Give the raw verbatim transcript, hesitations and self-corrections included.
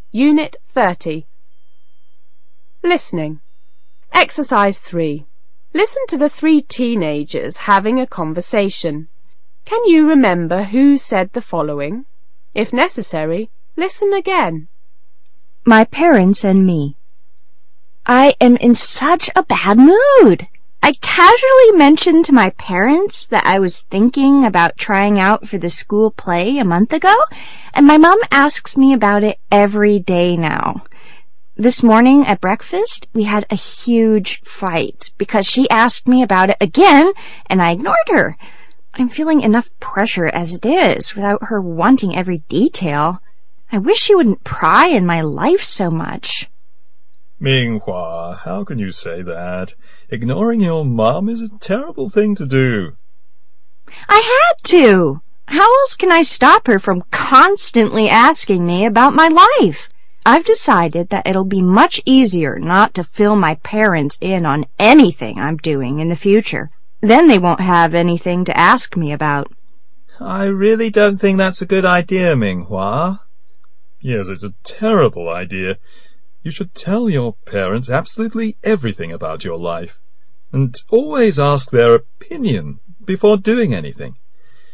Unit thirty. Listening. Exercise three. Listen to the three teenagers having a conversation. Can you remember who said the following? If necessary, listen again. My parents and me. I am in such a bad mood. I casually mentioned to my parents that I was thinking about trying out for the school play a month ago, and my mom asks me about it every day now. This morning at breakfast, we had a huge fight because she asked me about it again, and I ignored her. I'm feeling enough pressure as it is without her wanting every detail. I wish she wouldn't pry in my life so much. Minghua, how can you say that? Ignoring your mom is a terrible thing to do. I had to. How else can I stop her from constantly asking me about my life? I've decided that it'll be much easier not to fill my parents in on anything I'm doing in the future. Then they won't have anything to ask me about. I really don't think that's a good idea, Minghua. Yes, it's a terrible idea. You should tell your parents absolutely everything about your life, and always ask their opinion before doing anything.